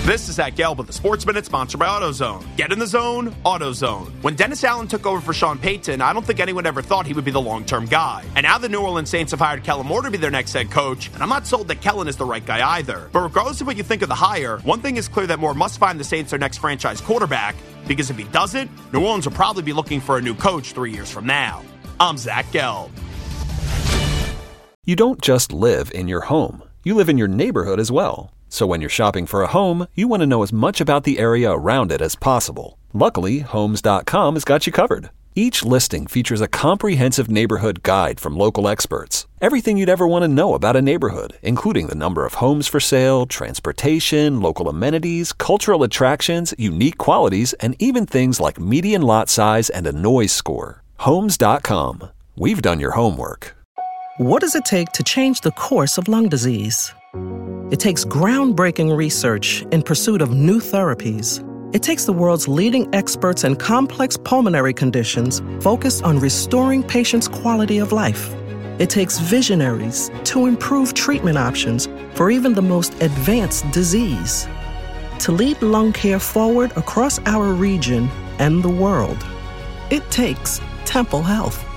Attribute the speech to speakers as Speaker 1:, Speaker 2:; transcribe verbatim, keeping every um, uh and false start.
Speaker 1: This is Zach Gelb with the Sports Minute, sponsored by AutoZone. Get in the zone, AutoZone. When Dennis Allen took over for Sean Payton, I don't think anyone ever thought he would be the long-term guy. And now the New Orleans Saints have hired Kellen Moore to be their next head coach, and I'm not sold that Kellen is the right guy either. But regardless of what you think of the hire, one thing is clear that Moore must find the Saints their next franchise quarterback, because if he doesn't, New Orleans will probably be looking for a new coach three years from now. I'm Zach Gelb.
Speaker 2: You don't just live in your home. You live in your neighborhood as well. So when you're shopping for a home, you want to know as much about the area around it as possible. Luckily, Homes dot com has got you covered. Each listing features a comprehensive neighborhood guide from local experts. Everything you'd ever want to know about a neighborhood, including the number of homes for sale, transportation, local amenities, cultural attractions, unique qualities, and even things like median lot size and a noise score. Homes dot com. We've done your homework.
Speaker 3: What does it take to change the course of lung disease? It takes groundbreaking research in pursuit of new therapies. It takes the world's leading experts in complex pulmonary conditions focused on restoring patients' quality of life. It takes visionaries to improve treatment options for even the most advanced disease. To lead lung care forward across our region and the world, it takes Temple Health.